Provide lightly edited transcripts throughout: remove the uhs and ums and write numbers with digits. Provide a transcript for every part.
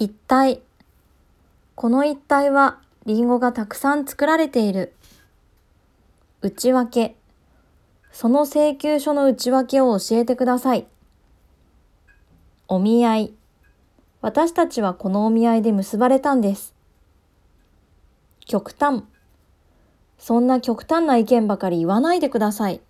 一帯。この一帯はリンゴがたくさん作られている。内訳。その請求書の内訳を教えてください。お見合い。私たちはこのお見合いで結ばれたんです。極端。そんな極端な意見ばかり言わないでください。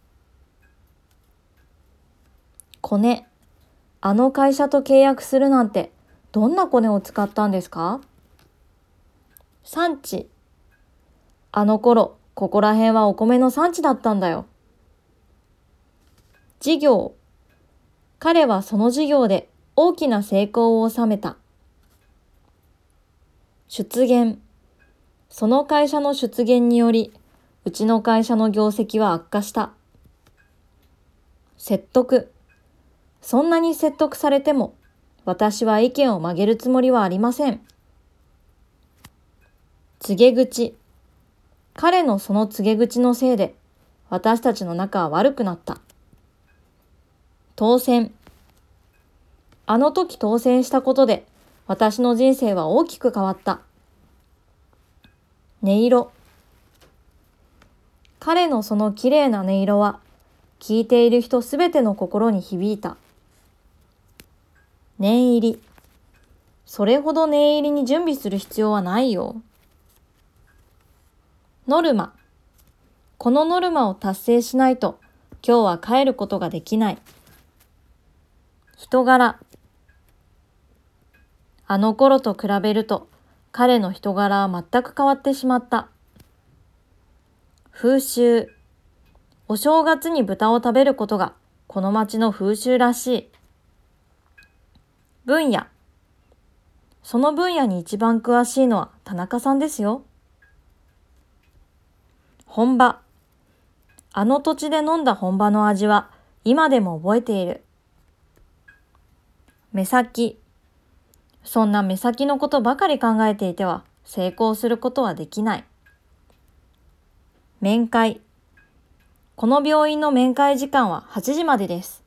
コネ。あの会社と契約するなんてどんなコネを使ったんですか？産地。あの頃、ここら辺はお米の産地だったんだよ。事業。彼はその事業で大きな成功を収めた。出現。その会社の出現により、うちの会社の業績は悪化した。説得。そんなに説得されても、私は意見を曲げるつもりはありません。告げ口。彼のその告げ口のせいで、私たちの仲は悪くなった。当選。あの時当選したことで、私の人生は大きく変わった。音色。彼のその綺麗な音色は、聞いている人すべての心に響いた。念入り。それほど念入りに準備する必要はないよ。ノルマ。このノルマを達成しないと、今日は帰ることができない。人柄。あの頃と比べると、彼の人柄は全く変わってしまった。風習。お正月に豚を食べることがこの町の風習らしい。分野。その分野に一番詳しいのは田中さんですよ。本場。あの土地で飲んだ本場の味は今でも覚えている。目先。そんな目先のことばかり考えていては成功することはできない。面会。この病院の面会時間は8時までです。